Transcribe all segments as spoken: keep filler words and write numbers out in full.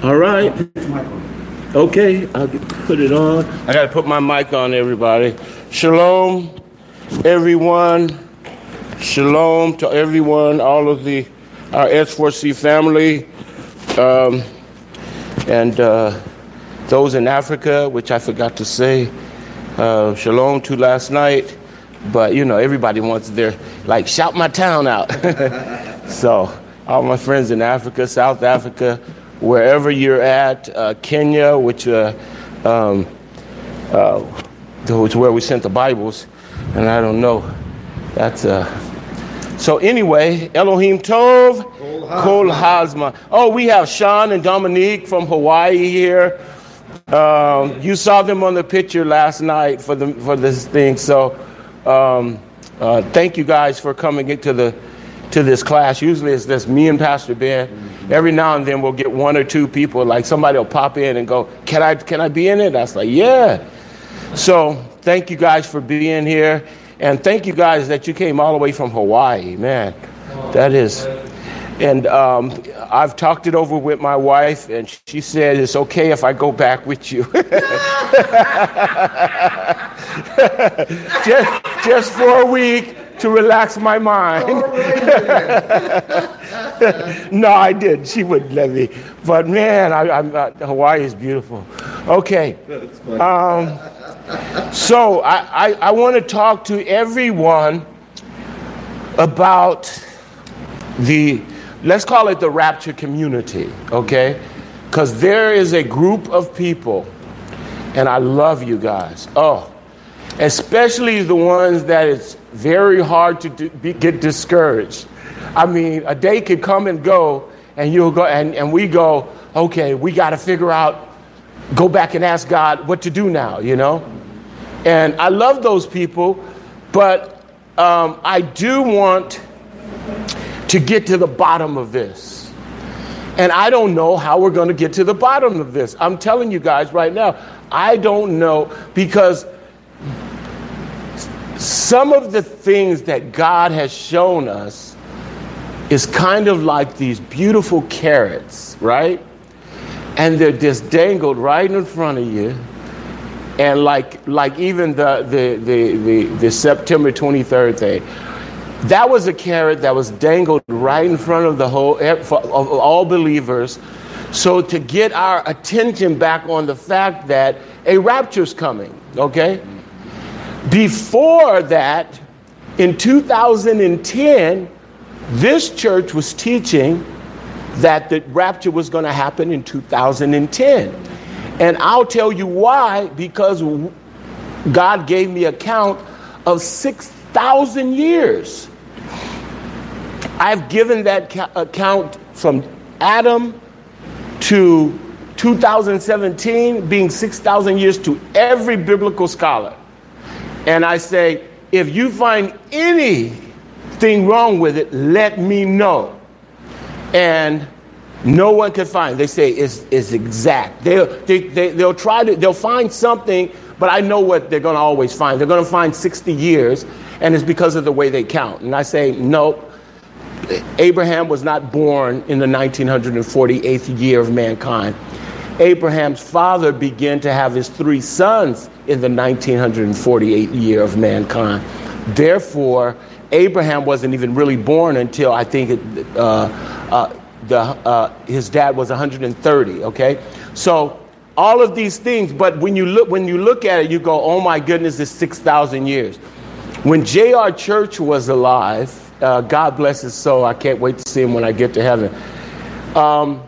All right. Okay, I'll put it on. I got to put my mic on, everybody. Shalom, everyone. Shalom to everyone, all of the our S four C family, um, and uh, those in Africa, which I forgot to say. Uh, shalom to last night. But, you know, everybody wants their, like, shout my town out. So, all my friends in Africa, South Africa, wherever you're at, uh, Kenya, which uh, um, uh, was where we sent the Bibles, and I don't know. That's uh. So anyway, Elohim Tov, Kol Hazma. Oh, we have Sean and Dominique from Hawaii here. Um, you saw them on the picture last night for the for this thing. So. Um, uh, thank you guys for coming into the to this class. Usually it's just me and Pastor Ben. Every now and then we'll get one or two people, like somebody will pop in and go, can I can I be in it? I was like, yeah. So thank you guys for being here. And thank you guys that you came all the way from Hawaii, man. That is. And um, I've talked it over with my wife, and she said it's okay if I go back with you. just, just for a week to relax my mind. No, I didn't. She wouldn't let me. But man, I, I'm, uh, Hawaii is beautiful. Okay. Um, so I, I, I want to talk to everyone about the, let's call it the rapture community, okay? Because there is a group of people, and I love you guys. Oh, especially the ones that it's very hard to do, be, get discouraged. I mean, a day could come and go, and you'll go, and, and we go, okay, we got to figure out, go back and ask God what to do now, you know? And I love those people, but um, I do want to get to the bottom of this. And I don't know how we're going to get to the bottom of this. I'm telling you guys right now, I don't know, because some of the things that God has shown us is kind of like these beautiful carrots, right? And they're just dangled right in front of you. And like like even the the the the, the September twenty-third thing, that was a carrot that was dangled right in front of the whole of all believers. So to get our attention back on the fact that a rapture's coming, okay? Before that, in two thousand ten, this church was teaching that the rapture was going to happen in two thousand ten. And I'll tell you why, because God gave me a count of six thousand years. I've given that ca- count from Adam to two thousand seventeen, being six thousand years, to every biblical scholar. And I say, if you find anything wrong with it, let me know. And no one can find. They say it's, it's exact. They'll, they, they, they'll try to, they'll find something, but I know what they're going to always find. They're going to find sixty years, and it's because of the way they count. And I say, nope. Abraham was not born in the nineteen forty-eighth year of mankind. Abraham's father began to have his three sons in the nineteen forty-eighth year of mankind. Therefore, Abraham wasn't even really born until, I think, it, uh, uh, the uh, his dad was one hundred thirty. Okay, so all of these things. But when you look when you look at it, you go, "Oh my goodness, it's six thousand years." When J R Church was alive, uh, God bless his soul. I can't wait to see him when I get to heaven. Um,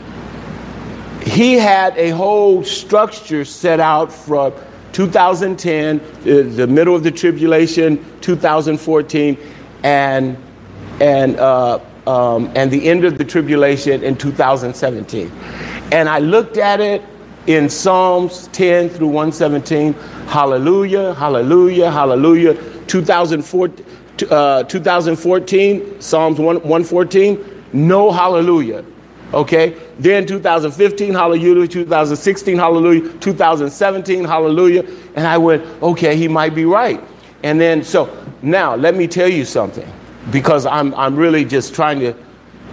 he had a whole structure set out from two thousand ten, uh, the middle of the tribulation, two thousand fourteen, and and uh, um, and the end of the tribulation in two thousand seventeen. And I looked at it in Psalms ten through one seventeen. Hallelujah, hallelujah, hallelujah. two thousand four, uh, two thousand fourteen, Psalms one fourteen, no hallelujah. Okay, then two thousand fifteen, hallelujah, two thousand sixteen, hallelujah, two thousand seventeen, hallelujah. And I went, okay, he might be right. And then, so now let me tell you something, because I'm I'm really just trying to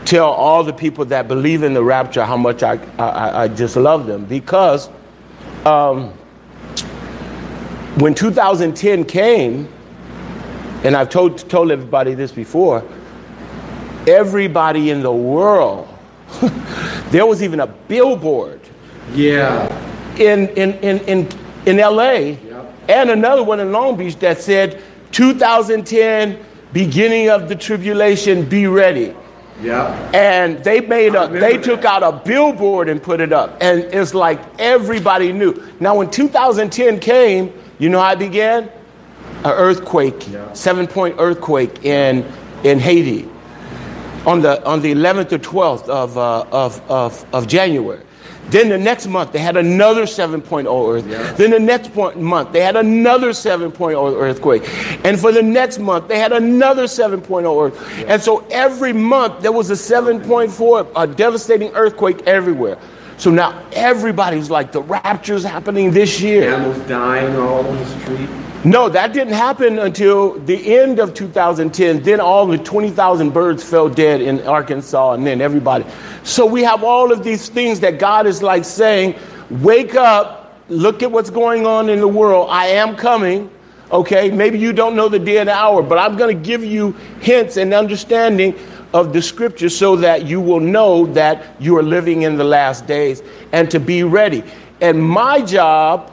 tell all the people that believe in the rapture how much I, I, I just love them, because um, when two thousand ten came, and I've told, told everybody this before, everybody in the world, there was even a billboard yeah. in, in, in, in, in L A Yep. and another one in Long Beach that said, two thousand ten, beginning of the tribulation, be ready. Yeah. And they made a, they that. took out a billboard and put it up. And it's like everybody knew. Now, when two thousand ten came, you know how it began? An earthquake, Yeah. seven-point earthquake in in Haiti on the on the eleventh or twelfth of uh, of, of of January. Then the next month they had another seven point oh earthquake. Yeah. Then the next point, month they had another seven point oh earthquake. And for the next month they had another seven point oh earthquake. Yeah. And so every month there was a seven point four, a devastating earthquake everywhere. So now everybody's like, the rapture's happening this year. Animals dying all on the street. No, that didn't happen until the end of two thousand ten. Then all the twenty thousand birds fell dead in Arkansas, and then everybody. So we have all of these things that God is like saying, wake up, look at what's going on in the world. I am coming. Okay, maybe you don't know the day and the hour, but I'm going to give you hints and understanding of the scripture so that you will know that you are living in the last days and to be ready. And my job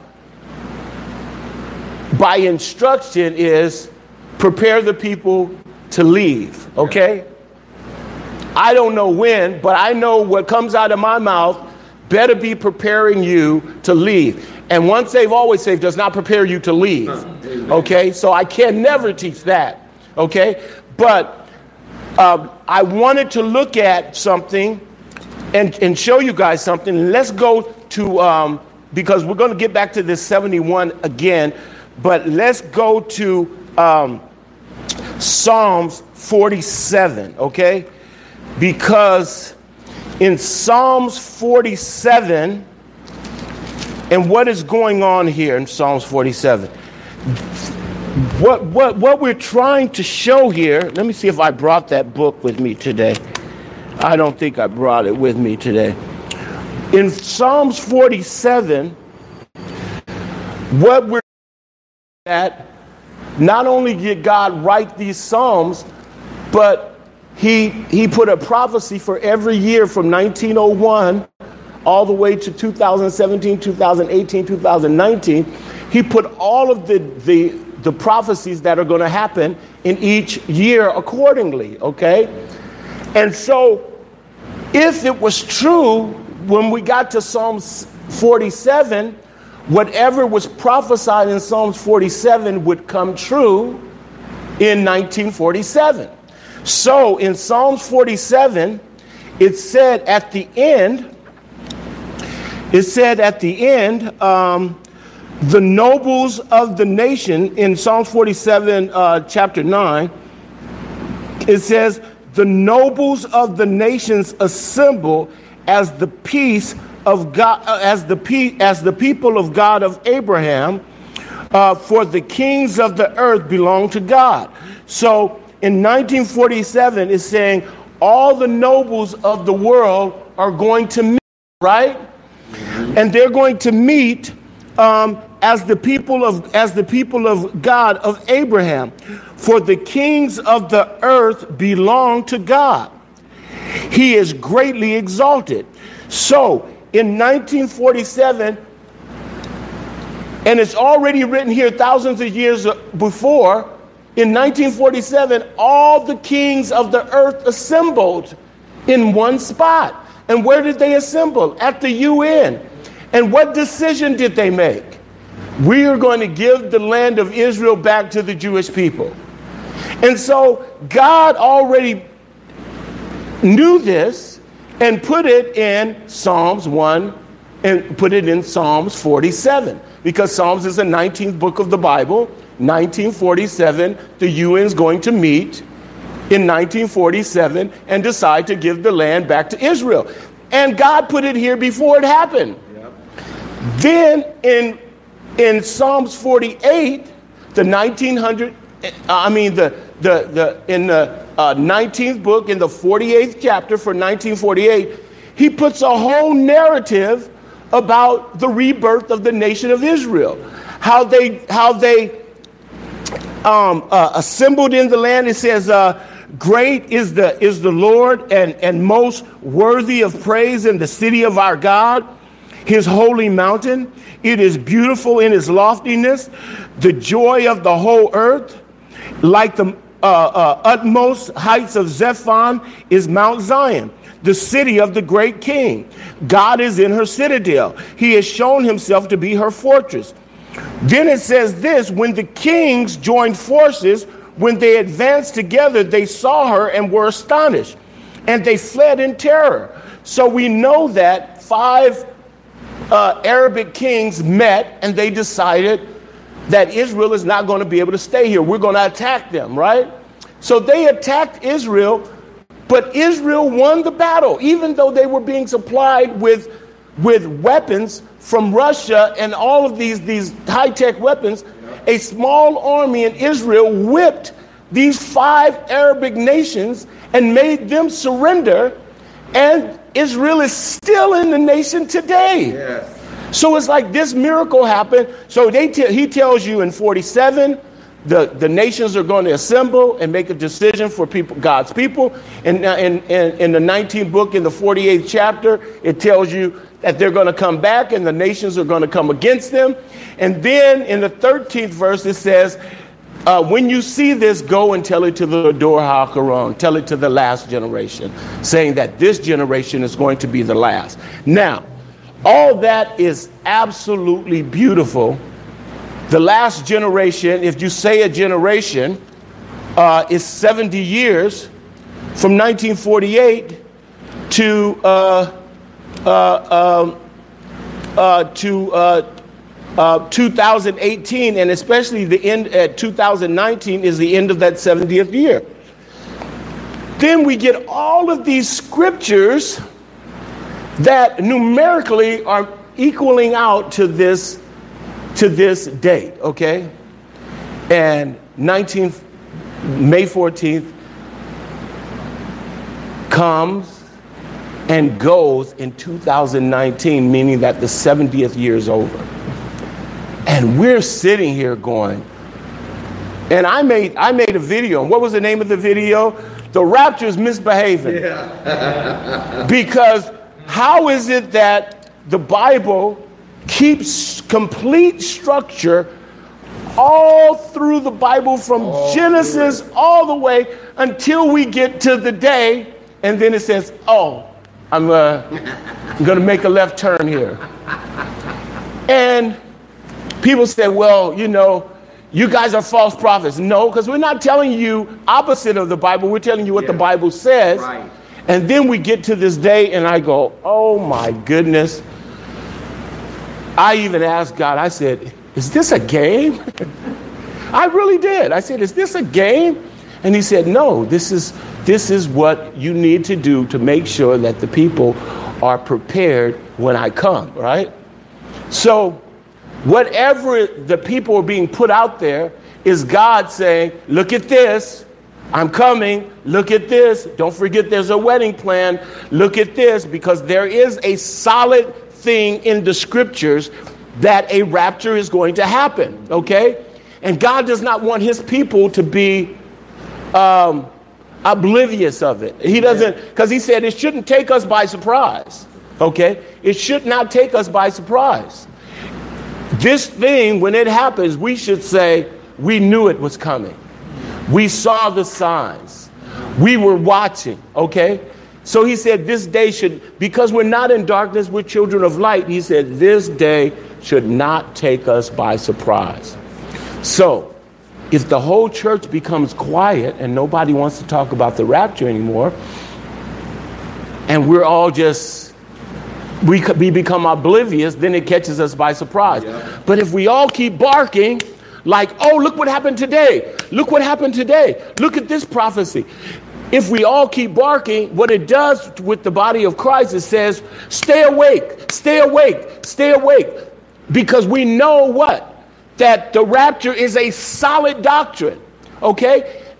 by instruction is prepare the people to leave, okay? I don't know when, but I know what comes out of my mouth better be preparing you to leave. And once saved, always saved does not prepare you to leave, okay? So I can never teach that, okay? But um, I wanted to look at something and, and show you guys something. Let's go to, um, because we're going to get back to this seventy-one again, but let's go to um, Psalms forty-seven, okay? Because in Psalms forty-seven, and what is going on here in Psalms forty-seven? What, what, what we're trying to show here, let me see if I brought that book with me today. I don't think I brought it with me today. In Psalms forty-seven, what we're at, not only did God write these Psalms, but he, he put a prophecy for every year from nineteen oh one all the way to two thousand seventeen, two thousand eighteen, two thousand nineteen. He put all of the, the, the prophecies that are going to happen in each year accordingly, okay? And so if it was true when we got to Psalms forty-seven, whatever was prophesied in Psalms forty-seven would come true in nineteen forty-seven. So in Psalms forty-seven, it said at the end, it said at the end, um, the nobles of the nation, in Psalms forty-seven, uh, chapter nine, it says, the nobles of the nations assemble as the peace of God, uh, as the pe- as the people of God of Abraham, uh, for the kings of the earth belong to God. So in nineteen forty-seven, it's saying all the nobles of the world are going to meet, right? And they're going to meet um, as the people of as the people of God of Abraham, for the kings of the earth belong to God. He is greatly exalted. So in nineteen forty-seven, and it's already written here thousands of years before, in nineteen forty-seven, all the kings of the earth assembled in one spot. And where did they assemble? At the U N. And what decision did they make? We are going to give the land of Israel back to the Jewish people. And so God already knew this and put it in Psalms one and put it in Psalms forty-seven, because Psalms is the nineteenth book of the Bible. nineteen forty-seven, the U N is going to meet in nineteen forty-seven and decide to give the land back to Israel. And God put it here before it happened. Yep. Then in in Psalms forty-eight, the nineteen hundred, I mean the the, the, in the uh, nineteenth book, in the forty-eighth chapter for nineteen forty-eight, he puts a whole narrative about the rebirth of the nation of Israel, how they how they um, uh, assembled in the land. It says, uh, "Great is the is the Lord, and and most worthy of praise in the city of our God, his holy mountain. It is beautiful in its loftiness, the joy of the whole earth, like the uh, uh, utmost heights of Zephon is Mount Zion, the city of the great king. God is in her citadel. He has shown himself to be her fortress." Then it says this: when the kings joined forces, when they advanced together, they saw her and were astonished, and they fled in terror. So we know that five uh, Arabic kings met, and they decided that Israel is not going to be able to stay here. We're going to attack them, right? So they attacked Israel. But Israel won the battle, even though they were being supplied with, with weapons from Russia and all of these, these high-tech weapons. A small army in Israel whipped these five Arabic nations and made them surrender. And Israel is still in the nation today. Yes. So it's like this miracle happened. So they t- he tells you in forty-seven, The, the nations are going to assemble and make a decision for people, God's people. And in, in, in the nineteenth book, in the forty-eighth chapter, it tells you that they're going to come back and the nations are going to come against them. And then in the thirteenth verse, it says, uh, when you see this, go and tell it to the Dor HaAcharon, tell it to the last generation, saying that this generation is going to be the last. Now, all that is absolutely beautiful. The last generation, if you say a generation, uh, is seventy years from nineteen forty-eight to uh, uh, um, uh, to uh, uh, two thousand eighteen, and especially the end at two thousand nineteen is the end of that seventieth year. Then we get all of these scriptures that numerically are equaling out to this. to this date, okay? And nineteenth, May fourteenth comes and goes in two thousand nineteen, meaning that the seventieth year is over. And we're sitting here going, and I made I made a video. What was the name of the video? The Rapture is Misbehaving. Yeah. Because how is it that the Bible keeps complete structure all through the Bible from oh, Genesis good. all the way until we get to the day, and then it says, oh, I'm, uh, I'm going to make a left turn here. And people say, well, you know, you guys are false prophets. No, because we're not telling you opposite of the Bible. We're telling you what yeah. the Bible says. Right. And then we get to this day, and I go, oh, my goodness. I even asked God, I said, is this a game? I really did. I said, is this a game? And he said, no, this is this is what you need to do to make sure that the people are prepared when I come, right? So whatever the people are being put out there is God saying, look at this. I'm coming. Look at this. Don't forget there's a wedding plan. Look at this, because there is a solid thing in the scriptures that a rapture is going to happen, okay? And God does not want his people to be um, oblivious of it. He doesn't, because he said it shouldn't take us by surprise, okay? It should not take us by surprise. This thing, when it happens, we should say, we knew it was coming. We saw the signs. We were watching, okay? So he said this day should, because we're not in darkness, we're children of light. He said this day should not take us by surprise. So if the whole church becomes quiet and nobody wants to talk about the rapture anymore, and we're all just, we, we become oblivious, then it catches us by surprise. Yeah. But if we all keep barking, like, oh, look what happened today. Look what happened today. Look at this prophecy. If we all keep barking, what it does with the body of Christ, it says, stay awake, stay awake, stay awake. Because we know what? That the rapture is a solid doctrine, okay?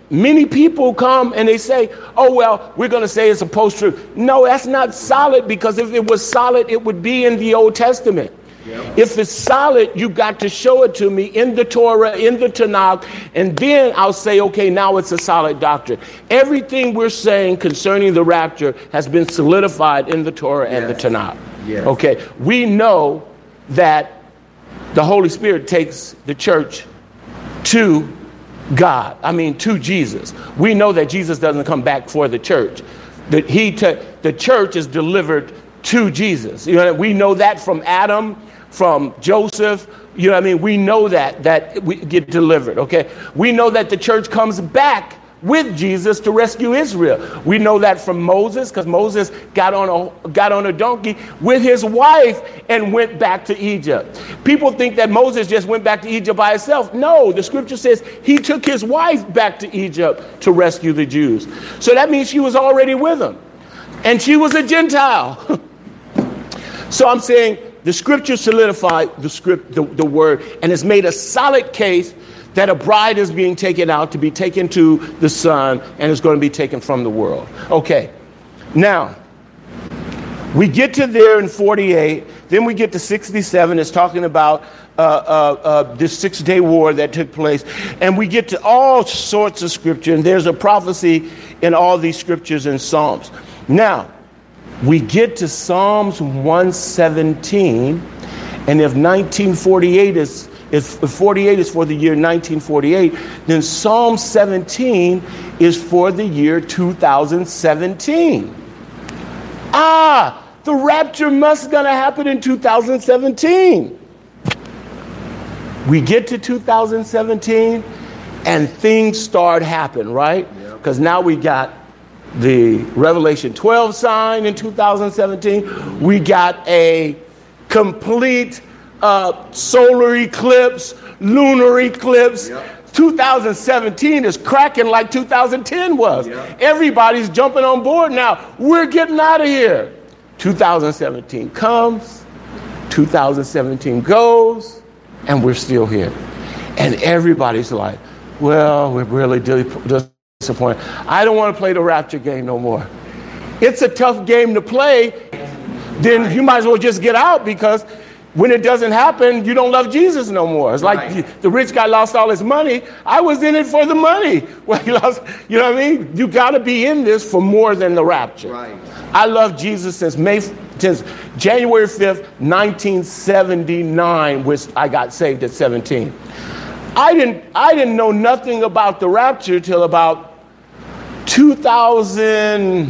many people come and they say, oh, well, we're going to say it's a post-truth. No, that's not solid, because if it was solid, it would be in the Old Testament. Yep. If it's solid, you got to show it to me in the Torah, in the Tanakh, and then I'll say, okay, now it's a solid doctrine. Everything we're saying concerning the rapture has been solidified in the Torah yes. and the Tanakh. Yes. Okay, we know that the Holy Spirit takes the church to God, I mean to Jesus. We know that Jesus doesn't come back for the church. That he t- the church is delivered to Jesus. You know, we know that from Adam, from Joseph. You know what I mean? We know that, that we get delivered, okay? We know that the church comes back with Jesus to rescue Israel. We know that from Moses, because Moses got on a got on a donkey with his wife and went back to Egypt. People think that Moses just went back to Egypt by himself. No, the scripture says he took his wife back to Egypt to rescue the Jews. So that means she was already with him. And she was a Gentile. So I'm saying the scripture solidified the script, the, the word, and has made a solid case that a bride is being taken out to be taken to the Son and is going to be taken from the world. Okay, now, we get to there in forty-eight, then we get to sixty-seven, it's talking about uh, uh, uh, this six-day war that took place, and we get to all sorts of scripture, and there's a prophecy in all these scriptures and Psalms. Now, we get to Psalms one seventeen, and if nineteen forty-eight is If forty-eight is for the year nineteen forty-eight, then Psalm seventeen is for the year two thousand seventeen. Ah, the rapture must gonna happen in two thousand seventeen. We get to two thousand seventeen and things start happening, right? Because now we got the Revelation twelve sign in two thousand seventeen. We got a complete Uh, solar eclipse, lunar eclipse. Yep. two thousand seventeen is cracking like two thousand ten was. Yep. Everybody's jumping on board now. We're getting out of here. two thousand seventeen comes, two thousand seventeen goes, and we're still here. And everybody's like, well, we're really disappointed. I don't want to play the rapture game no more. It's a tough game to play. Then you might as well just get out, because when it doesn't happen, you don't love Jesus no more. It's like right. the rich guy lost all his money. I was in it for the money. Well, he lost, you know what I mean? You got to be in this for more than the rapture. Right. I love Jesus since May, since January fifth, nineteen seventy-nine, which I got saved at seventeen. I didn't, I didn't know nothing about the rapture till about two thousand,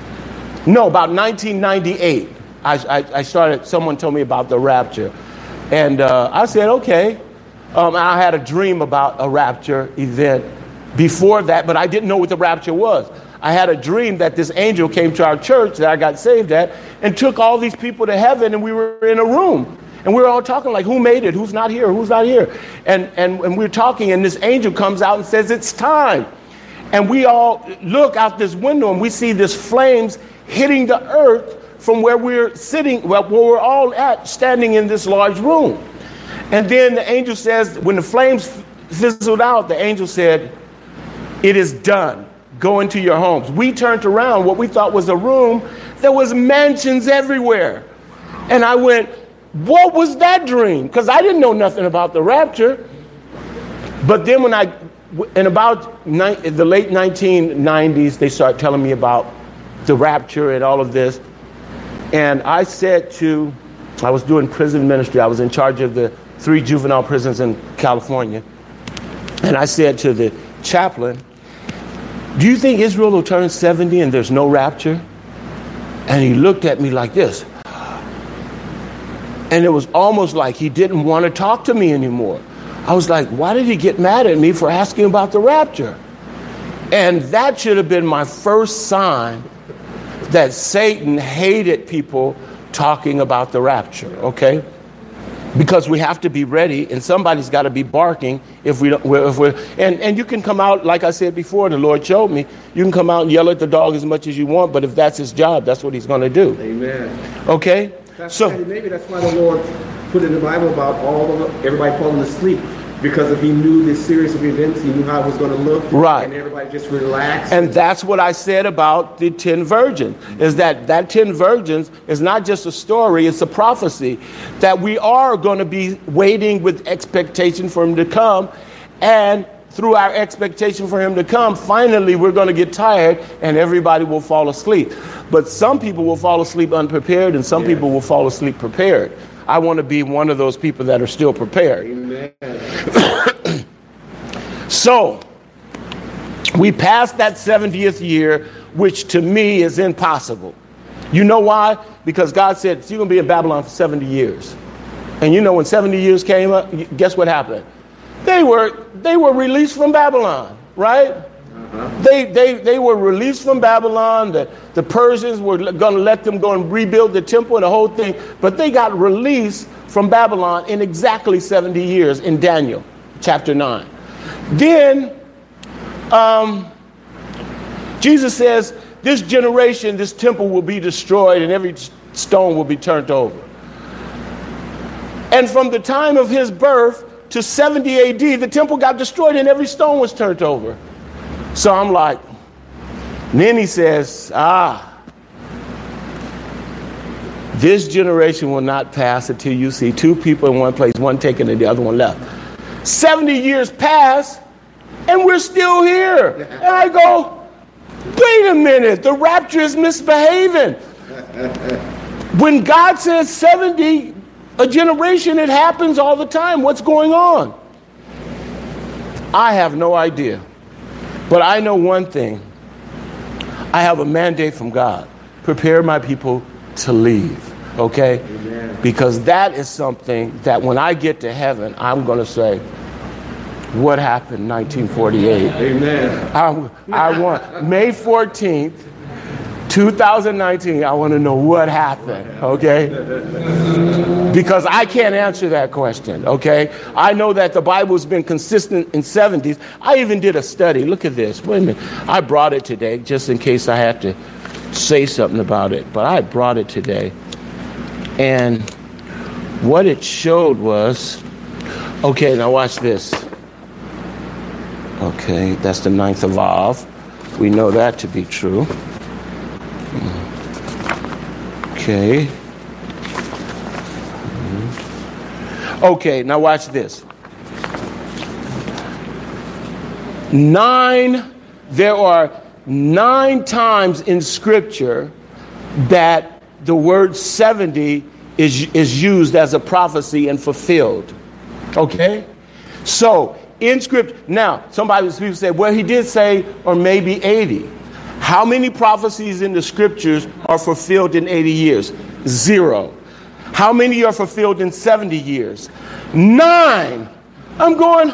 no, about nineteen ninety-eight. I, I, I started, someone told me about the rapture. And uh, I said, okay. Um, I had a dream about a rapture event before that, but I didn't know what the rapture was. I had a dream that this angel came to our church that I got saved at and took all these people to heaven, and we were in a room. And we were all talking like, who made it? Who's not here? Who's not here? And, and, and we were talking, and this angel comes out and says, it's time. And we all look out this window, and we see this flames hitting the earth from where we're sitting, where we're all at, standing in this large room. And then the angel says, when the flames fizzled out, the angel said, it is done. Go into your homes. We turned around, what we thought was a room, there was mansions everywhere. And I went, what was that dream? Because I didn't know nothing about the rapture. But then when I, in about ni- the late nineteen nineties, they started telling me about the rapture and all of this. And I said to, I was doing prison ministry. I was in charge of the three juvenile prisons in California. And I said to the chaplain, do you think Israel will turn seventy and there's no rapture? And he looked at me like this. And it was almost like he didn't want to talk to me anymore. I was like, why did he get mad at me for asking about the rapture? And that should have been my first sign that Satan hated people talking about the rapture, okay? Because we have to be ready, and somebody's got to be barking if we don't. If we're, and, and you can come out, like I said before, the Lord showed me, you can come out and yell at the dog as much as you want, but if that's his job, that's what he's going to do. Amen. Okay? That's so maybe that's why the Lord put in the Bible about all of everybody falling asleep. Because if he knew the series of events, he knew how it was going to look. Right. And everybody just relaxed. And that's what I said about the ten virgins, is that that ten virgins is not just a story, it's a prophecy that we are going to be waiting with expectation for him to come. And through our expectation for him to come, finally we're going to get tired and everybody will fall asleep. But some people will fall asleep unprepared and some yeah. people will fall asleep prepared. I want to be one of those people that are still prepared. Amen. So, we passed that seventieth year, which to me is impossible. You know why? Because God said, you're going to be in Babylon for seventy years. And you know when seventy years came up, guess what happened? They were they were released from Babylon, right? Uh-huh. They, they, they were released from Babylon. The, the Persians were going to let them go and rebuild the temple and the whole thing. But they got released from Babylon in exactly seventy years in Daniel chapter nine. Then um, Jesus says, this generation, this temple will be destroyed and every stone will be turned over. And from the time of his birth to seventy A D, the temple got destroyed and every stone was turned over. So I'm like, then he says, ah, this generation will not pass until you see two people in one place, one taken and the other one left. seventy years pass and we're still here. And I go, wait a minute, the rapture is misbehaving. When God says seventy, a generation, it happens all the time. What's going on? I have no idea. But I know one thing. I have a mandate from God. Prepare my people to leave. Okay? Amen. Because that is something that when I get to heaven, I'm going to say, what happened in nineteen forty-eight? Amen. I, I want May fourteenth, two thousand nineteen, I want to know what happened, okay? Because I can't answer that question, okay? I know that the Bible's been consistent in seventies. I even did a study. Look at this. Wait a minute. I brought it today just in case I had to say something about it. But I brought it today. And what it showed was, okay, now watch this. Okay, that's the ninth of Av. We know that to be true. Okay. Okay, now watch this. Nine, there are nine times in Scripture that the word seventy is, is used as a prophecy and fulfilled. Okay? So, in Scripture, now, somebody people say, well, he did say, or maybe eighty. How many prophecies in the Scriptures are fulfilled in eighty years? Zero. How many are fulfilled in seventy years? Nine. I'm going,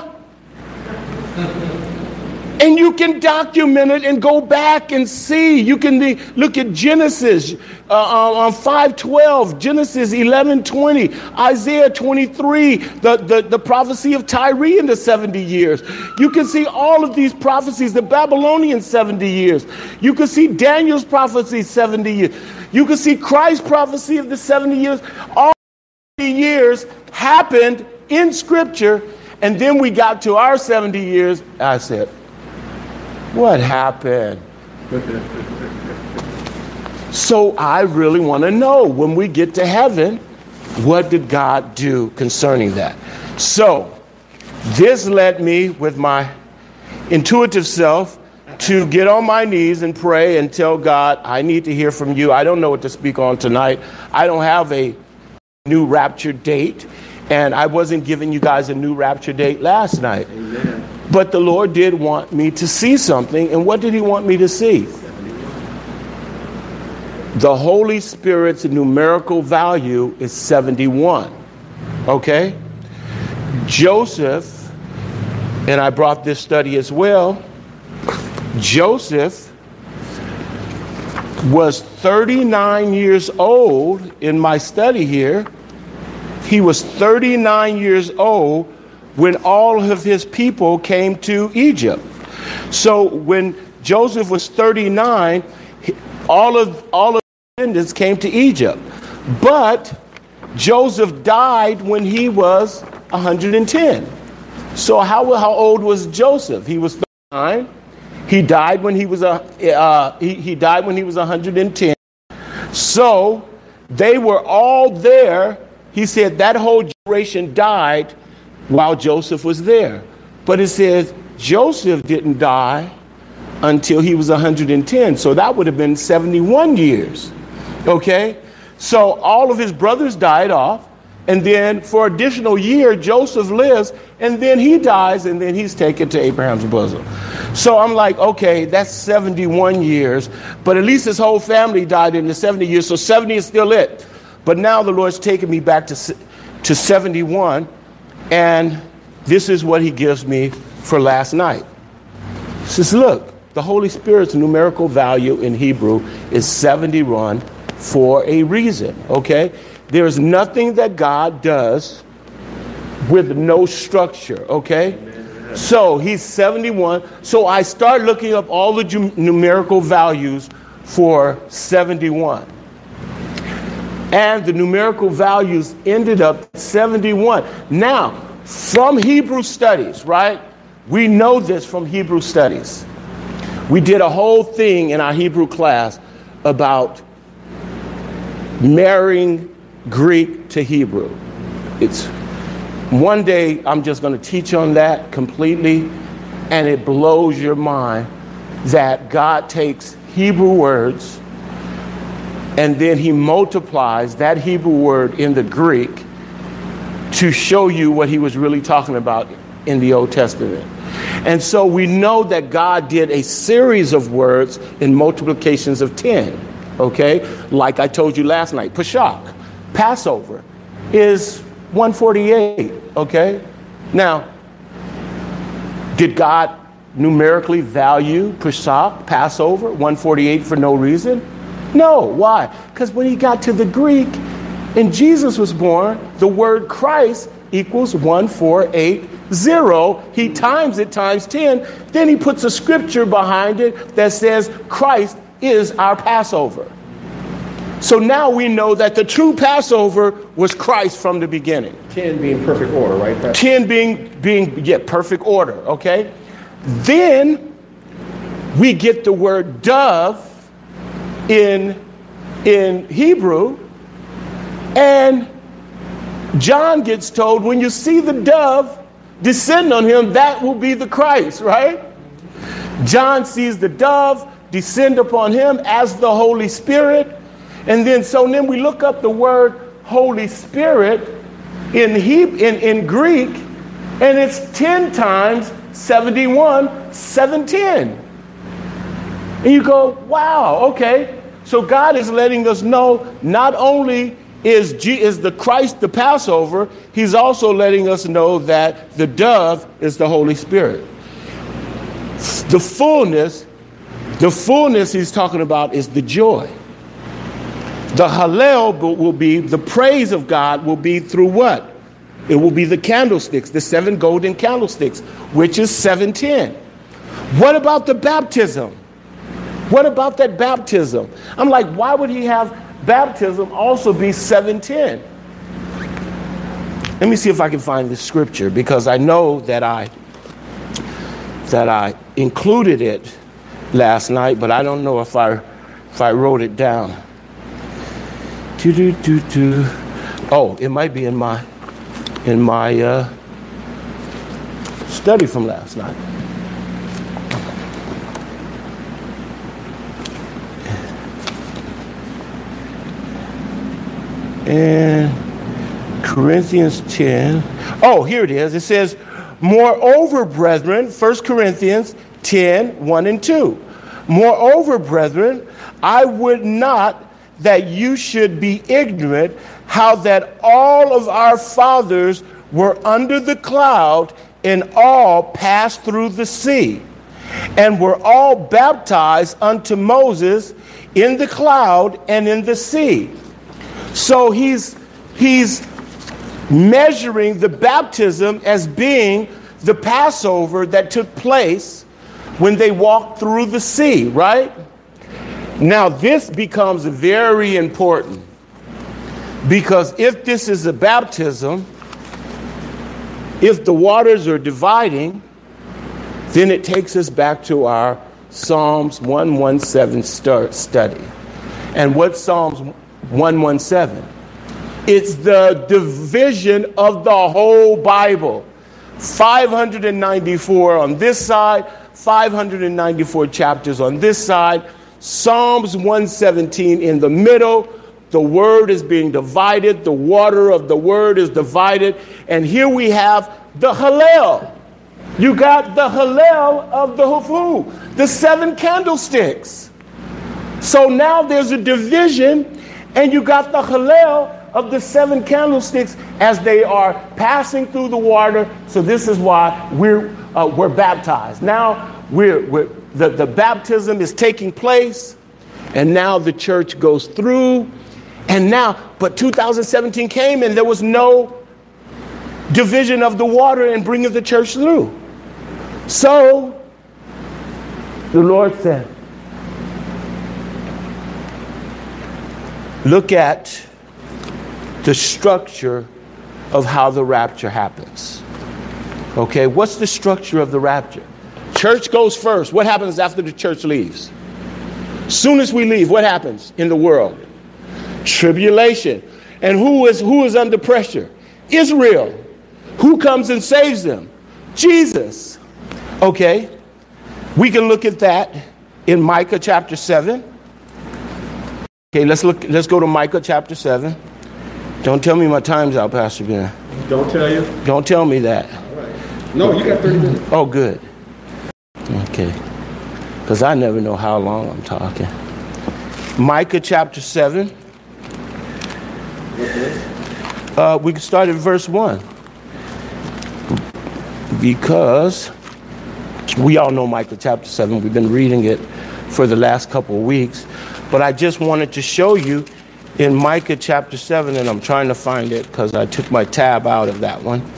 and you can document it and go back and see. You can be, look at Genesis uh, on five twelve, Genesis eleven twenty, Isaiah twenty-three, the, the, the prophecy of Tyre in the seventy years. You can see all of these prophecies, the Babylonian seventy years. You can see Daniel's prophecy seventy years. You can see Christ's prophecy of the seventy years. All seventy years happened in Scripture, and then we got to our seventy years. I said, what happened? So I really want to know when we get to heaven, what did God do concerning that? So this led me with my intuitive self to get on my knees and pray and tell God, I need to hear from you. I don't know what to speak on tonight. I don't have a new rapture date, and I wasn't giving you guys a new rapture date last night. Amen. But the Lord did want me to see something. And what did he want me to see? The Holy Spirit's numerical value is seventy-one. Okay? Joseph, and I brought this study as well, Joseph was thirty-nine years old in my study here. He was thirty-nine years old when all of his people came to Egypt. So when Joseph was thirty-nine, all of all of his descendants came to Egypt. But Joseph died when he was one hundred ten. So how, how old was Joseph? He was thirty-nine. He died when he was a uh, he, he died when he was one hundred ten. So they were all there. He said that whole generation died while Joseph was there. But it says Joseph didn't die until he was one hundred ten. So that would have been seventy-one years. Okay? So all of his brothers died off. And then for additional year, Joseph lives, and then he dies, and then he's taken to Abraham's bosom. So I'm like, okay, that's seventy-one years, but at least his whole family died in the seventy years, so seventy is still it. But now the Lord's taken me back to, to seventy-one, and this is what he gives me for last night. He says, look, the Holy Spirit's numerical value in Hebrew is seventy-one for a reason, okay? There's nothing that God does with no structure, okay? So he's seventy-one. So I start looking up all the ju- numerical values for seventy-one. And the numerical values ended up at seventy-one. Now, from Hebrew studies, right? We know this from Hebrew studies. We did a whole thing in our Hebrew class about marrying Greek to Hebrew. It's one day I'm just going to teach on that completely, and it blows your mind that God takes Hebrew words and then he multiplies that Hebrew word in the Greek to show you what he was really talking about in the Old Testament. And so we know that God did a series of words in multiplications of ten, okay? Like I told you last night, Pesach, Passover, is one forty-eight, okay? Now, did God numerically value Pesach, Passover, one forty-eight for no reason? No. Why? Because when he got to the Greek and Jesus was born, the word Christ equals one four eight zero. He times it times ten. Then he puts a scripture behind it that says Christ is our Passover. So now we know that the true Passover was Christ from the beginning. ten being perfect order, right? Pastor? ten being, being yeah, perfect order, okay? Then we get the word dove in, in Hebrew, and John gets told when you see the dove descend on him, that will be the Christ, right? John sees the dove descend upon him as the Holy Spirit. And then, so then we look up the word Holy Spirit in, he, in, in Greek, and it's ten times seventy-one, seven ten. And you go, wow, okay. So God is letting us know not only is, G, is the Christ the Passover, he's also letting us know that the dove is the Holy Spirit. The fullness, the fullness he's talking about is the joy. The Hallel will be, the praise of God will be through what? It will be the candlesticks, the seven golden candlesticks, which is seven ten. What about the baptism? What about that baptism? I'm like, why would he have baptism also be seven ten? Let me see if I can find the scripture, because I know that I that I included it last night, but I don't know if I if I wrote it down. Do, do, do, do. Oh, it might be in my in my uh, study from last night. And Corinthians ten. Oh, here it is. It says, moreover, brethren, First Corinthians ten, one and two. Moreover, brethren, I would not that you should be ignorant how that all of our fathers were under the cloud and all passed through the sea and were all baptized unto Moses in the cloud and in the sea. So he's he's measuring the baptism as being the Passover that took place when they walked through the sea, right? Now, this becomes very important, because if this is a baptism, If the waters are dividing, then it takes us back to our Psalms one seventeen start study. And what's Psalms one seventeen? It's the division of the whole Bible. five hundred ninety-four on this side, five hundred ninety-four chapters on this side. Psalms one seventeen in the middle. The word is being divided. The water of the word is divided. And here we have the Hallel. You got the Hallel of the Hufu, the seven candlesticks. So now there's a division, and you got the Hallel of the seven candlesticks as they are passing through the water. So this is why we're uh, we're baptized. Now we're, we're the, the baptism is taking place, and now the church goes through. And now, but two thousand seventeen came, and there was no division of the water and bringing the church through. So the Lord said, look at the structure of how the rapture happens. Okay, what's the structure of the rapture? Church goes first. What happens after the church leaves? Soon as we leave, what happens in the world? Tribulation. And who is who is under pressure? Israel. Who comes and saves them? Jesus. Okay, we can look at that in Micah chapter seven. Okay, let's look. Let's go to Micah chapter seven. Don't tell me my time's out, Pastor Ben. Don't tell you. Don't tell me that. All right. No, you got thirty minutes. Oh, good. Okay, because I never know how long I'm talking. Micah chapter seven. Uh, we can start at verse one. Because we all know Micah chapter seven. We've been reading it for the last couple of weeks. But I just wanted to show you in Micah chapter seven, and I'm trying to find it because I took my tab out of that one.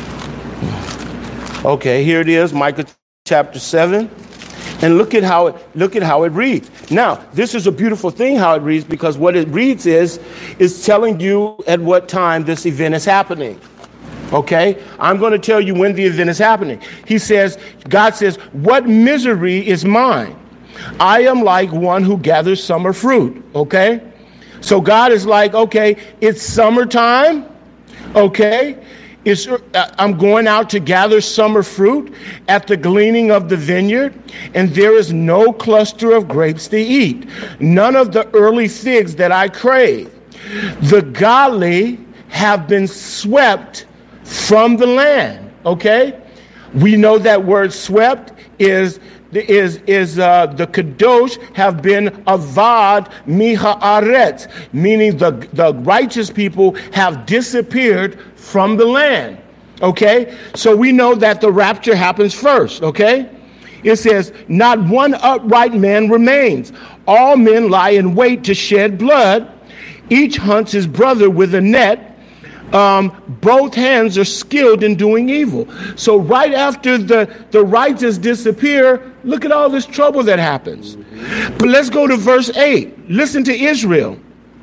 Okay, here it is, Micah chapter seven. And look at how it look at how it reads. Now, this is a beautiful thing how it reads, because what it reads is is telling you at what time this event is happening. Okay? I'm going to tell you when the event is happening. He says, God says, what misery is mine? I am like one who gathers summer fruit. Okay? So God is like, okay, it's summertime. Okay? It's, uh, I'm going out to gather summer fruit at the gleaning of the vineyard, and there is no cluster of grapes to eat, none of the early figs that I crave. The godly have been swept from the land. Okay? We know that word swept is is is uh, the kadosh have been avad mihaaretz, meaning the the righteous people have disappeared from the land. Okay, so we know that the rapture happens first. Okay, it says not one upright man remains. All men lie in wait to shed blood. Each hunts his brother with a net. Um, both hands are skilled in doing evil. So right after the, the righteous disappear, look at all this trouble that happens. But let's go to verse eight. Listen to Israel.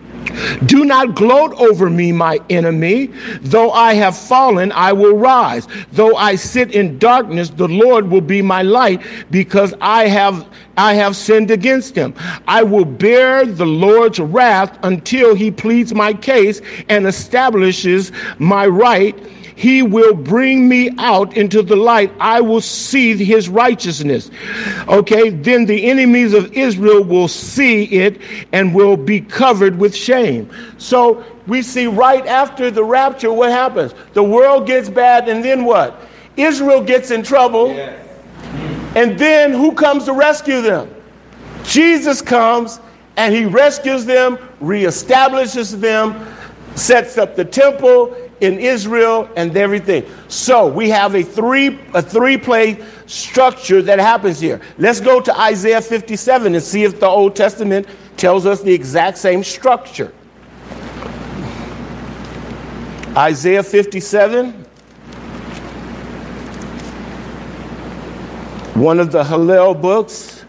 Do not gloat over me, my enemy. Though I have fallen, I will rise. Though I sit in darkness, the Lord will be my light, because I have I have sinned against him. I will bear the Lord's wrath until he pleads my case and establishes my right. He will bring me out into the light. I will see his righteousness. Okay, then the enemies of Israel will see it and will be covered with shame. So we see right after the rapture, what happens? The world gets bad, and then what? Israel gets in trouble. Yes. And then who comes to rescue them? Jesus comes, and he rescues them, reestablishes them, sets up the temple in Israel and everything. So we have a three a three play structure that happens here. Let's go to Isaiah fifty-seven and see if the Old Testament tells us the exact same structure. Isaiah fifty-seven, one of the Hallel books.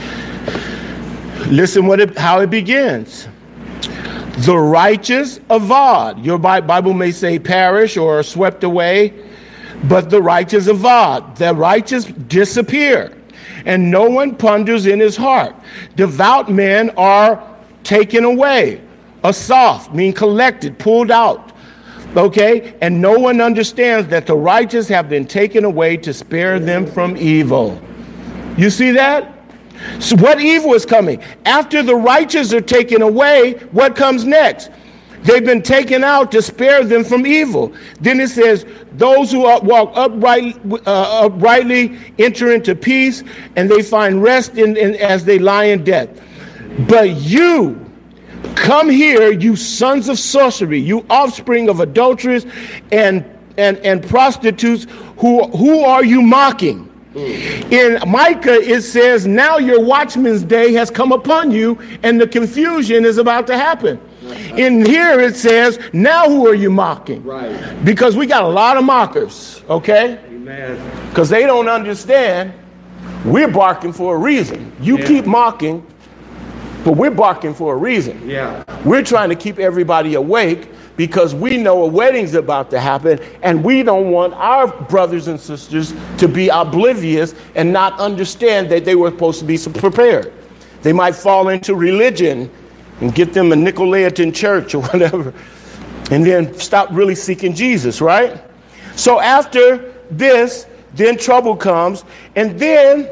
Listen what it, how it begins. The righteous avad. Your Bible may say perish or swept away. but the righteous avad. The righteous disappear, and no one ponders in his heart. Devout men are taken away. Asaph, mean collected, pulled out. Okay? And no one understands that the righteous have been taken away to spare them from evil. You see that? So what evil is coming? After the righteous are taken away, what comes next? They've been taken out to spare them from evil. Then it says, those who walk upright, uh, uprightly enter into peace, and they find rest in, in, as they lie in death. But you, come here, you sons of sorcery, you offspring of adulterers and, and, and prostitutes, who, who are you mocking? In Micah, it says, now your watchman's day has come upon you, and the confusion is about to happen. In here, it says, now who are you mocking? Right. Because we got a lot of mockers, okay? Amen. Because they don't understand we're barking for a reason. You Yeah. keep mocking, but we're barking for a reason. Yeah. We're trying to keep everybody awake because we know a wedding's about to happen, and we don't want our brothers and sisters to be oblivious and not understand that they were supposed to be prepared. They might fall into religion and get them a Nicolaitan church or whatever, and then stop really seeking Jesus, right? So after this, then trouble comes, and then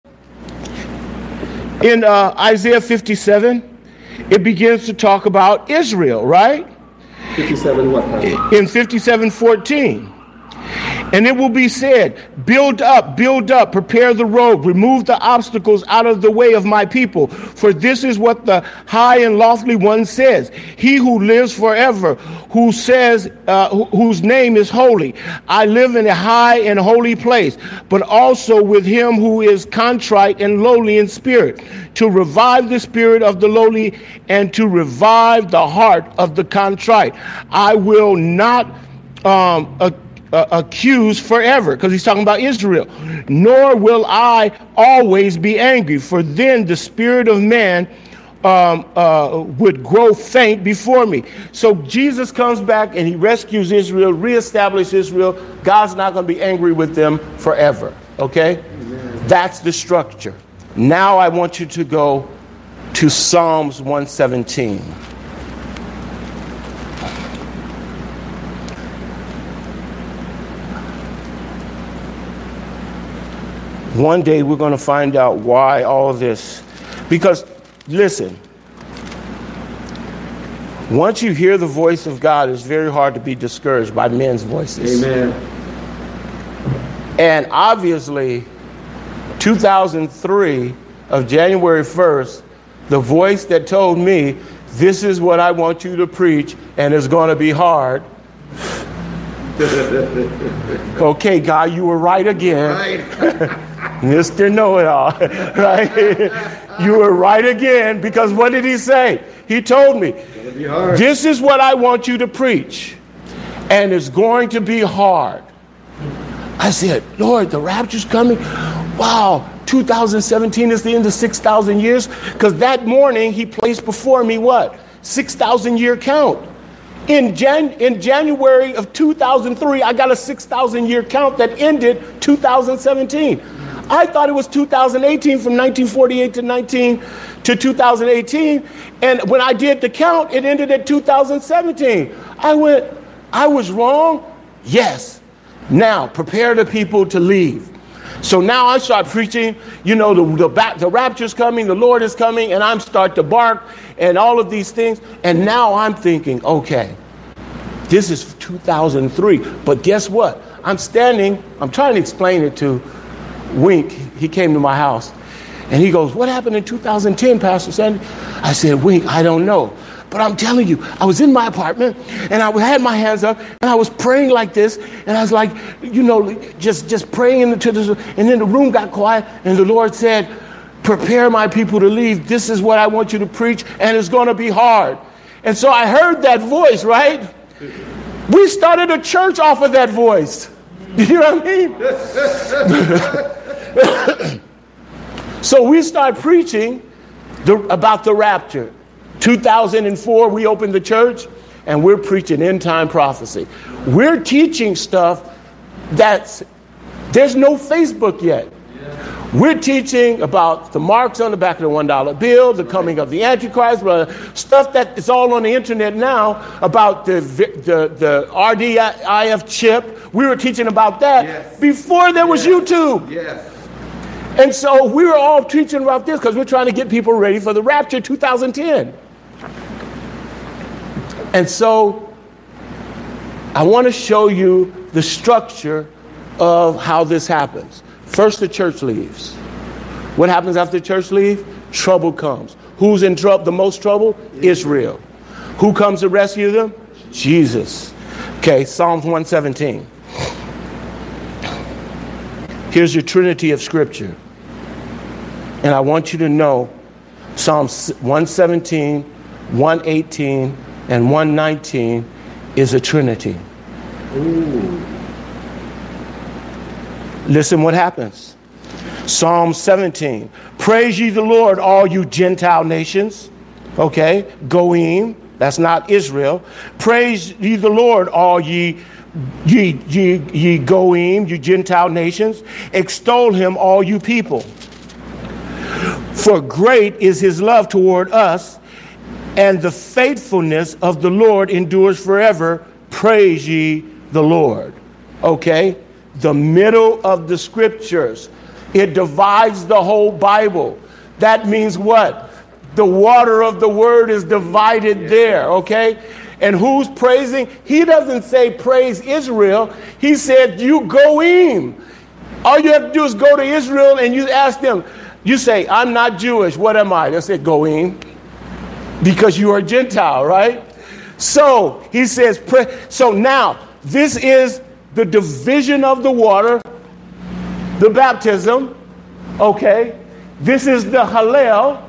in uh, Isaiah fifty-seven, it begins to talk about Israel, right? fifty-seven what? Pastor? In fifty-seven fourteen. And it will be said, build up, build up, prepare the road, remove the obstacles out of the way of my people. For this is what the high and lofty one says. He who lives forever, who says, uh, wh- whose name is holy. I live in a high and holy place, but also with him who is contrite and lowly in spirit, to revive the spirit of the lowly and to revive the heart of the contrite. I will not um, uh, Uh, accused forever, because he's talking about Israel. Nor will I always be angry, for then the spirit of man um, uh, would grow faint before me. So Jesus comes back and he rescues Israel, reestablishes Israel. God's not going to be angry with them forever. Okay? Amen. That's the structure. Now I want you to go to Psalms one seventeen. One day we're going to find out why all this. Because, listen, once you hear the voice of God, it's very hard to be discouraged by men's voices. Amen. And obviously, two thousand three of January first, the voice that told me, this is what I want you to preach, and it's going to be hard. Okay, God, you were right again. Right. Mister Know-it-all, right? You were right again, because what did he say? He told me, be hard. This is what I want you to preach, and it's going to be hard. I said, Lord, the rapture's coming. Wow, two thousand seventeen is the end of six thousand years, because that morning he placed before me what? six thousand year count. In, Jan- in January of two thousand three, I got a six thousand year count that ended two thousand seventeen. I thought it was two thousand eighteen, from nineteen forty-eight to nineteen to two thousand eighteen. And when I did the count, it ended at two thousand seventeen. I went, I was wrong? Yes. Now, prepare the people to leave. So now I start preaching, you know, the, the, back, the rapture's coming, the Lord is coming, and I'm start to bark and all of these things. And now I'm thinking, okay, this is two thousand three. But guess what? I'm standing, I'm trying to explain it to Wink. He came to my house and he goes, what happened in two thousand ten, Pastor Sandy? I said, Wink, I don't know. But I'm telling you, I was in my apartment and I had my hands up and I was praying like this. And I was like, you know, just, just praying into this. And then the room got quiet and the Lord said, prepare my people to leave. This is what I want you to preach, and it's going to be hard. And so I heard that voice, right? We started a church off of that voice. You know what I mean? So we start preaching the, about the rapture. two thousand four, we opened the church, and we're preaching end-time prophecy. We're teaching stuff that's, there's no Facebook yet. We're teaching about the marks on the back of the one dollar bill, the coming of the Antichrist, stuff that is all on the internet now about the the, the R D I F chip. We were teaching about that yes. before there was yes. YouTube. Yes. And so we were all teaching about this because we're trying to get people ready for the rapture two thousand ten. And so I want to show you the structure of how this happens. First, the church leaves. What happens after the church leaves? Trouble comes. Who's in trouble? The most trouble? Israel. Who comes to rescue them? Jesus. Okay, Psalms one seventeen. Here's your trinity of Scripture. And I want you to know Psalms one seventeen, one eighteen, and one nineteen is a trinity. Ooh. Listen what happens. Psalm seventeen. Praise ye the Lord, all you Gentile nations. Okay. Goim. That's not Israel. Praise ye the Lord, all ye, ye, ye, ye Goim, you Gentile nations. Extol him, all you people. For great is his love toward us, and the faithfulness of the Lord endures forever. Praise ye the Lord. Okay. The middle of the scriptures. It divides the whole Bible. That means what? The water of the word is divided there, okay? And who's praising? He doesn't say praise Israel. He said you goim. All you have to do is go to Israel and you ask them. You say, I'm not Jewish. What am I? They say goim. Because you are Gentile, right? So he says, so now this is the division of the water, the baptism, okay? This is the Hallel.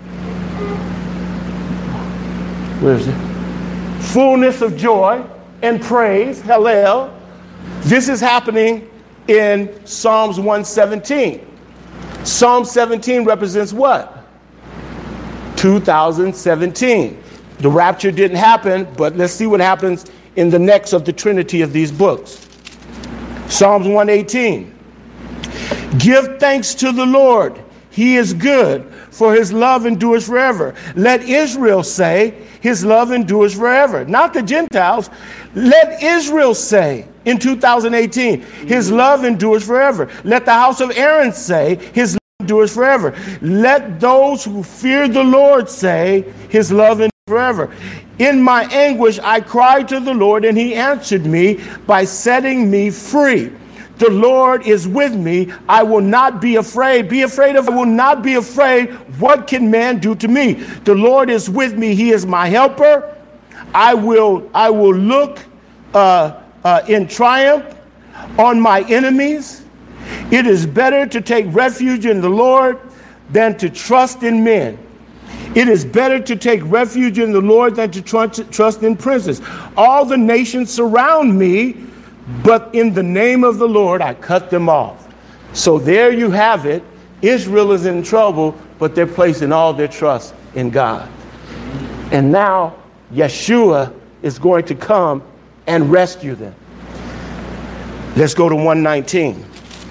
Where is it? Fullness of joy and praise, Hallel. This is happening in Psalms one seventeen. Psalm seventeen represents what? two thousand seventeen. The rapture didn't happen, but let's see what happens in the next of the trinity of these books. Psalms one eighteen. Give thanks to the Lord. He is good, for his love endures forever. Let Israel say, his love endures forever. Not the Gentiles. Let Israel say in two thousand eighteen, his love endures forever. Let the house of Aaron say, his love endures forever. Let those who fear the Lord say, his love endures forever. In my anguish, I cried to the Lord, and he answered me by setting me free. The Lord is with me. I will not be afraid. Be afraid of, I will not be afraid. What can man do to me? The Lord is with me. He is my helper. I will, I will look uh, uh, in triumph on my enemies. It is better to take refuge in the Lord than to trust in men. It is better to take refuge in the Lord than to trust, trust in princes. All the nations surround me, but in the name of the Lord, I cut them off. So there you have it. Israel is in trouble, but they're placing all their trust in God. And now Yeshua is going to come and rescue them. Let's go to one nineteen.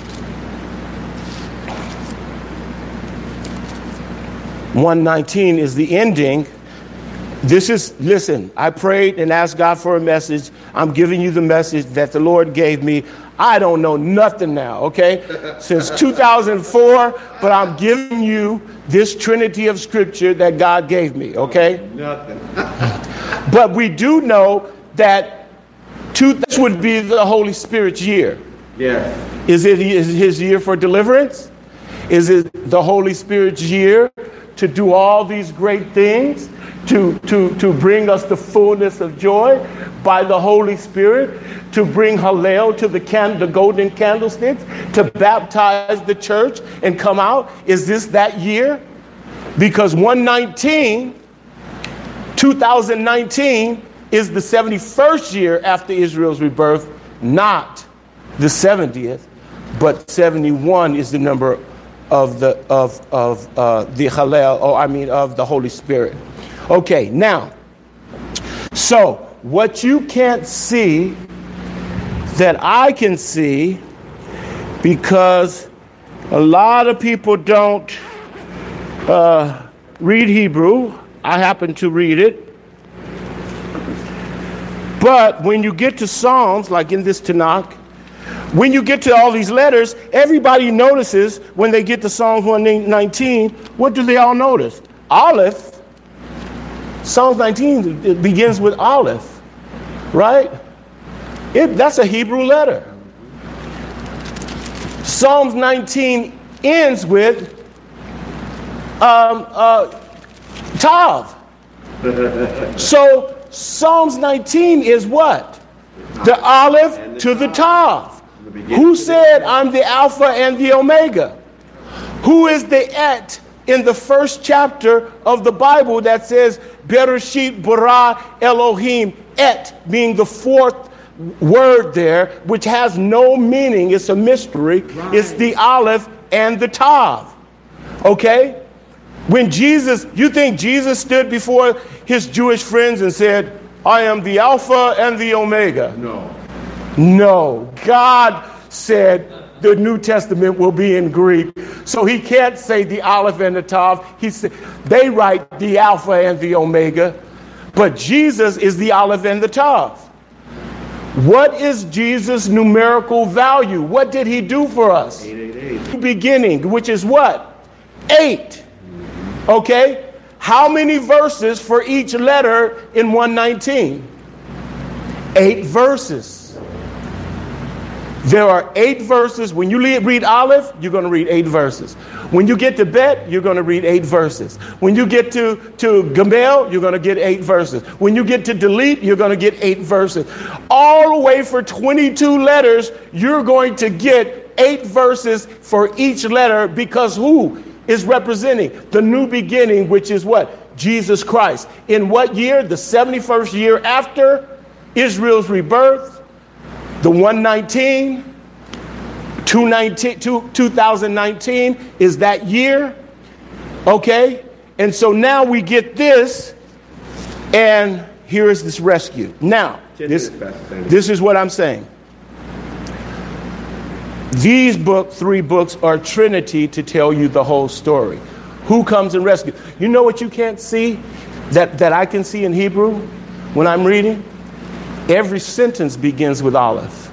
one nineteen is the ending. This is, listen, I prayed and asked God for a message. I'm giving you the message that the Lord gave me. I don't know nothing now, okay? Since two thousand four, but I'm giving you this trinity of scripture that God gave me, okay? Nothing. But we do know that two, this would be the Holy Spirit's year. Yeah. Is it is it his year for deliverance? Is it the Holy Spirit's year to do all these great things, to, to, to bring us the fullness of joy by the Holy Spirit, to bring Hallel to the, can, the golden candlesticks, to baptize the church and come out? Is this that year? Because one nineteen, two thousand nineteen is the seventy-first year after Israel's rebirth, not the seventieth, but seventy-one is the number of the of of uh, the Hallel, or I mean of the Holy Spirit. Okay, now, so what you can't see that I can see, because a lot of people don't uh, read Hebrew. I happen to read it. But when you get to Psalms, like in this Tanakh, when you get to all these letters, everybody notices when they get to Psalms one nineteen, what do they all notice? Aleph. Psalms nineteen, it begins with Aleph, right? It, that's a Hebrew letter. Psalms nineteen ends with um, uh, Tav. So Psalms nineteen is what? The Aleph to the Tav. Who said I'm the Alpha and the Omega? Who is the Et in the first chapter of the Bible that says Bereshit bara Elohim, Et being the fourth word there, which has no meaning, it's a mystery. Right. It's the Aleph and the Tav. Okay? When Jesus, you think Jesus stood before his Jewish friends and said, I am the Alpha and the Omega? No. No. God said the New Testament will be in Greek. So he can't say the Aleph and the Tav. He said, they write the Alpha and the Omega. But Jesus is the Aleph and the Tav. What is Jesus' numerical value? What did he do for us? eight eight eight. Beginning, which is what? Eight. Okay? How many verses for each letter in one nineteen? Eight verses. There are eight verses. When you read Aleph, you're going to read eight verses. When you get to Bet, you're going to read eight verses. When you get to, to Gamel, you're going to get eight verses. When you get to Delete, you're going to get eight verses. All the way for twenty-two letters, you're going to get eight verses for each letter, because who is representing? The new beginning, which is what? Jesus Christ. In what year? The seventy-first year after Israel's rebirth. The one nineteen, two thousand nineteen is that year. Okay? And so now we get this, and here is this rescue. Now, this, this is what I'm saying. These book, three books are Trinity to tell you the whole story. Who comes and rescues? You know what you can't see that, that I can see in Hebrew when I'm reading? Every sentence begins with Aleph.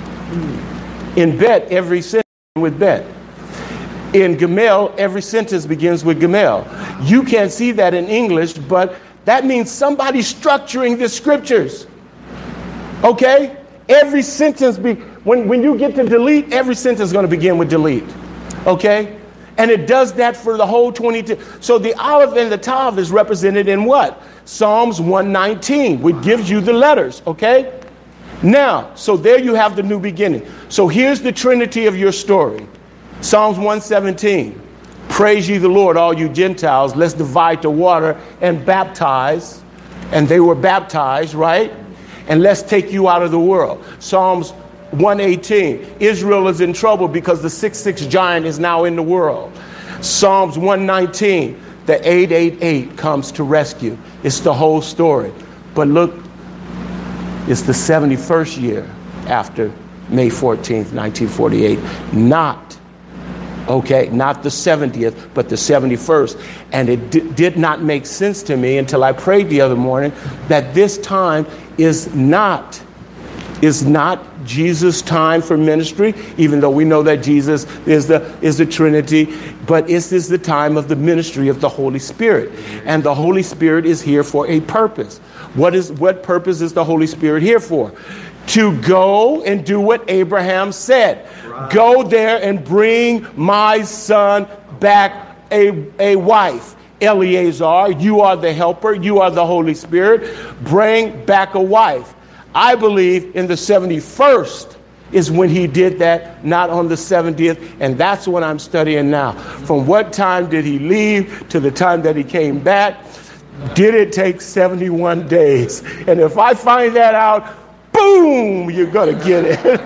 In Bet, every sentence begins with Bet. In Gamel, every sentence begins with Gamel. You can't see that in English, but that means somebody's structuring the scriptures. Okay? Every sentence, be, when, when you get to Delete, every sentence is going to begin with Delete. Okay? And it does that for the whole twenty-two. So the Aleph and the Tav is represented in what? Psalms one nineteen, which gives you the letters, okay? Now, so there you have the new beginning. So here's the Trinity of your story. Psalms one seventeen, praise ye the Lord, all you Gentiles, let's divide the water and baptize. And they were baptized, right? And let's take you out of the world. Psalms one eighteen, Israel is in trouble because the six six giant is now in the world. Psalms one nineteen, the eight eight eight comes to rescue. It's the whole story. But look, it's the seventy-first year after May fourteenth, nineteen forty-eight. Not, okay, not the seventieth, but the seventy-first. And it d- did not make sense to me until I prayed the other morning that this time is not, is not Jesus' time for ministry, even though we know that Jesus is the is the Trinity, but this is the time of the ministry of the Holy Spirit. And the Holy Spirit is here for a purpose. What is what purpose is the Holy Spirit here for? To go and do what Abraham said. Right. Go there and bring my son back a, a wife. Eleazar, you are the helper, you are the Holy Spirit. Bring back a wife. I believe in the seventy-first is when he did that, not on the seventieth. And that's what I'm studying now. From what time did he leave to the time that he came back? Did it take seventy-one days? And if I find that out, boom, you're going to get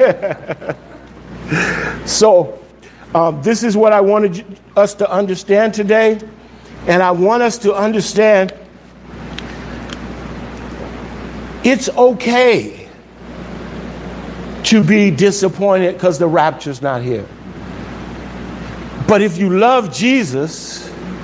it. So um, this is what I wanted us to understand today. And I want us to understand it's okay to be disappointed because the rapture's not here. But if you love Jesus,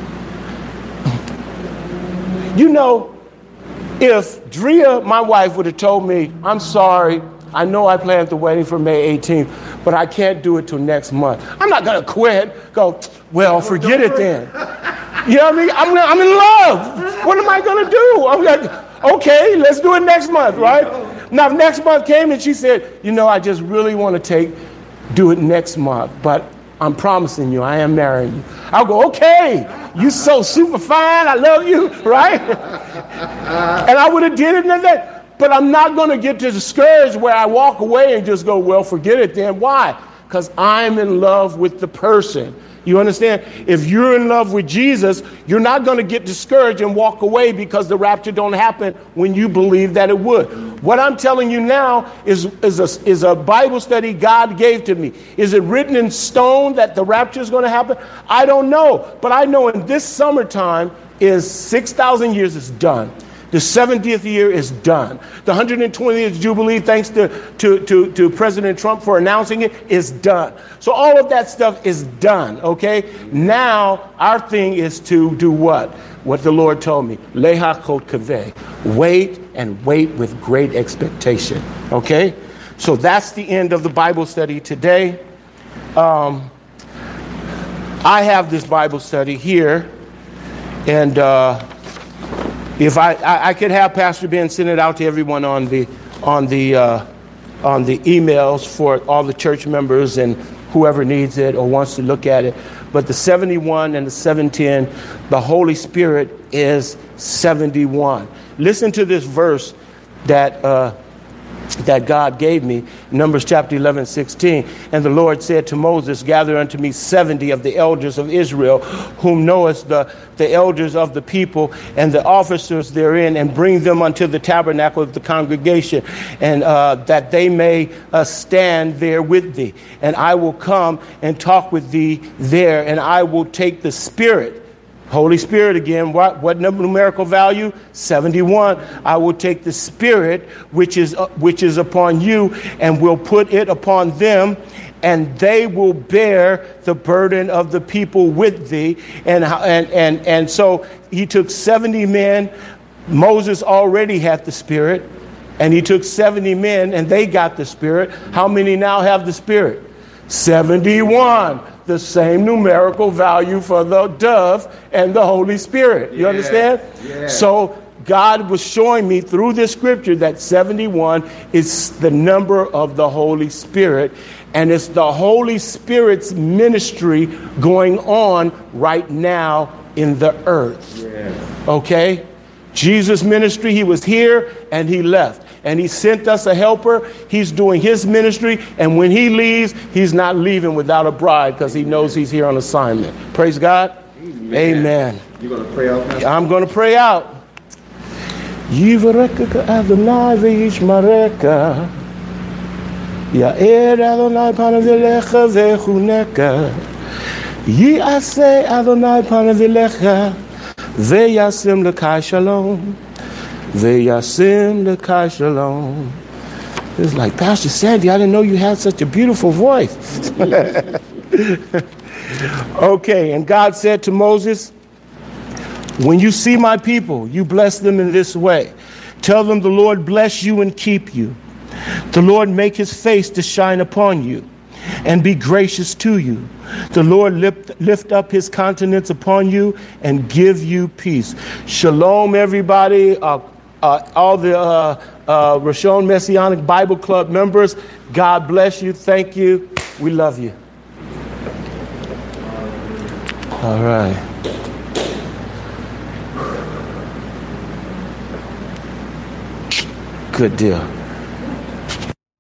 you know, if Drea, my wife, would have told me, I'm sorry, I know I planned the wedding for May eighteenth, but I can't do it till next month. I'm not going to quit, go, well, forget it then. You know what I mean? I'm, I'm in love. What am I going to do? I'm like, okay, let's do it next month, right? Now, if next month came and she said, you know, I just really want to take, do it next month, but I'm promising you, I am marrying you. I'll go, okay, you so super fine, I love you, right? And I would have did it and that. But I'm not going to get discouraged where I walk away and just go, well, forget it then. Why? Because I'm in love with the person. You understand? If you're in love with Jesus, you're not going to get discouraged and walk away because the rapture don't happen when you believe that it would. What I'm telling you now is, is, a, is a Bible study God gave to me. Is it written in stone that the rapture is going to happen? I don't know. But I know in this summertime is six thousand years is done. The seventieth year is done. The one hundred twentieth Jubilee, thanks to, to, to, to President Trump for announcing it, is done. So all of that stuff is done, okay? Now our thing is to do what? What the Lord told me. Leha kot kaveh. Wait and wait with great expectation, okay? So that's the end of the Bible study today. Um, I have this Bible study here, and... Uh, If I, I, I could have Pastor Ben send it out to everyone on the on the uh, on the emails for all the church members and whoever needs it or wants to look at it. But the seventy-one and the seven ten, the Holy Spirit is seventy-one. Listen to this verse that uh, that God gave me, Numbers chapter eleven, sixteen. And the Lord said to Moses, gather unto me seventy of the elders of Israel, whom knowest the, the elders of the people and the officers therein, and bring them unto the tabernacle of the congregation, and uh, that they may uh, stand there with thee. And I will come and talk with thee there, and I will take the Spirit. Holy Spirit again, what, what numerical value? seventy-one. I will take the Spirit which is uh, which is upon you and will put it upon them, and they will bear the burden of the people with thee. And and and, and so he took seventy men. Moses already had the Spirit, and he took seventy men and they got the Spirit. How many now have the Spirit? seventy-one. The same numerical value for the dove and the Holy Spirit. You yeah, understand? Yeah. So God was showing me through this scripture that seventy-one is the number of the Holy Spirit. And it's the Holy Spirit's ministry going on right now in the earth. Yeah. Okay? Jesus' ministry, he was here and he left. And he sent us a helper. He's doing his ministry. And when he leaves, he's not leaving without a bride because he knows he's here on assignment. Praise God. Amen. Amen. You're going to pray out now? I'm going to pray out. Yivarekka Adonai v'yishmareka. Ya'er Adonai panavilecha v'chuneka. Yi'aseh Adonai panavilecha v'yasim l'kai shalom. V'yasim l'kai shalom. It's like, Pastor Sandy, I didn't know you had such a beautiful voice. Okay, and God said to Moses, when you see my people, you bless them in this way. Tell them the Lord bless you and keep you. The Lord make his face to shine upon you and be gracious to you. The Lord lift, lift up his countenance upon you and give you peace. Shalom, everybody. Uh, Uh, all the uh, uh, Rashon Messianic Bible Club members, God bless you. Thank you. We love you. All right. Good deal.